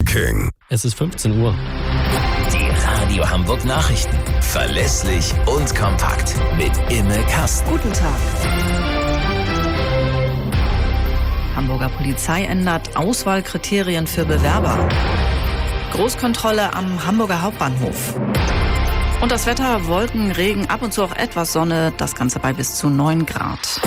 Ranking. Es ist 15 Uhr. Die Radio Hamburg Nachrichten. Verlässlich und kompakt. Mit Imme Kasten. Guten Tag. Hamburger Polizei ändert Auswahlkriterien für Bewerber. Großkontrolle am Hamburger Hauptbahnhof. Und das Wetter: Wolken, Regen, ab und zu auch etwas Sonne. Das Ganze bei bis zu 9 Grad.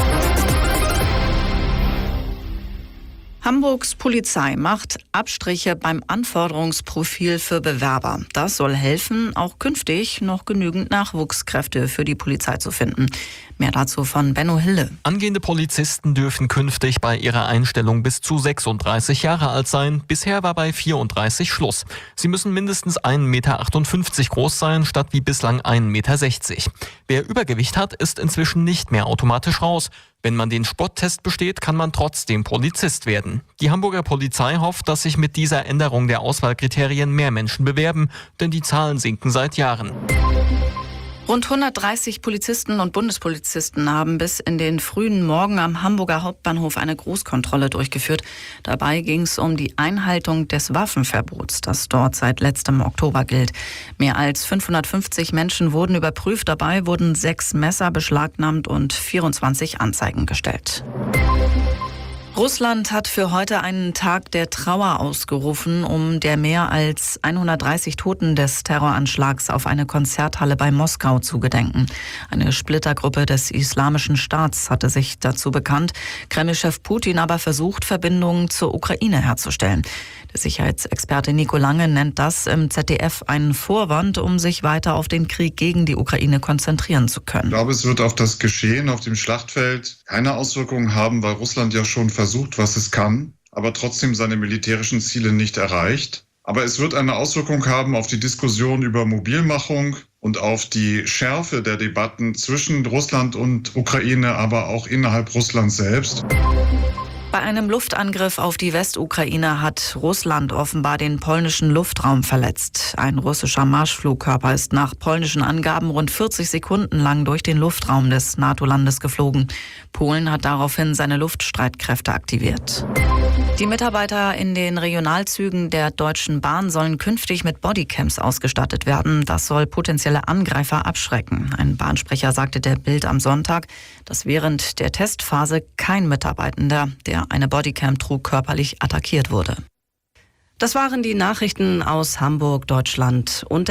Hamburgs Polizei macht Abstriche beim Anforderungsprofil für Bewerber. Das soll helfen, auch künftig noch genügend Nachwuchskräfte für die Polizei zu finden. Mehr dazu von Benno Hille. Angehende Polizisten dürfen künftig bei ihrer Einstellung bis zu 36 Jahre alt sein. Bisher war bei 34 Schluss. Sie müssen mindestens 1,58 Meter groß sein, statt wie bislang 1,60 Meter. Wer Übergewicht hat, ist inzwischen nicht mehr automatisch raus. Wenn man den Sporttest besteht, kann man trotzdem Polizist werden. Die Hamburger Polizei hofft, dass sich mit dieser Änderung der Auswahlkriterien mehr Menschen bewerben, denn die Zahlen sinken seit Jahren. Rund 130 Polizisten und Bundespolizisten haben bis in den frühen Morgen am Hamburger Hauptbahnhof eine Großkontrolle durchgeführt. Dabei ging es um die Einhaltung des Waffenverbots, das dort seit letztem Oktober gilt. Mehr als 550 Menschen wurden überprüft. Dabei wurden 6 Messer beschlagnahmt und 24 Anzeigen gestellt. Russland hat für heute einen Tag der Trauer ausgerufen, um der mehr als 130 Toten des Terroranschlags auf eine Konzerthalle bei Moskau zu gedenken. Eine Splittergruppe des Islamischen Staats hatte sich dazu bekannt. Kreml-Chef Putin aber versucht, Verbindungen zur Ukraine herzustellen. Der Sicherheitsexperte Nico Lange nennt das im ZDF einen Vorwand, um sich weiter auf den Krieg gegen die Ukraine konzentrieren zu können. Ich glaube, es wird auf das Geschehen auf dem Schlachtfeld keine Auswirkungen haben, weil Russland ja schon versucht, was es kann, aber trotzdem seine militärischen Ziele nicht erreicht. Aber es wird eine Auswirkung haben auf die Diskussion über Mobilmachung und auf die Schärfe der Debatten zwischen Russland und Ukraine, aber auch innerhalb Russlands selbst. Bei einem Luftangriff auf die Westukraine hat Russland offenbar den polnischen Luftraum verletzt. Ein russischer Marschflugkörper ist nach polnischen Angaben rund 40 Sekunden lang durch den Luftraum des NATO-Landes geflogen. Polen hat daraufhin seine Luftstreitkräfte aktiviert. Die Mitarbeiter in den Regionalzügen der Deutschen Bahn sollen künftig mit Bodycams ausgestattet werden. Das soll potenzielle Angreifer abschrecken. Ein Bahnsprecher sagte der Bild am Sonntag, dass während der Testphase kein Mitarbeitender, der eine Bodycam trug, körperlich attackiert wurde. Das waren die Nachrichten aus Hamburg, Deutschland und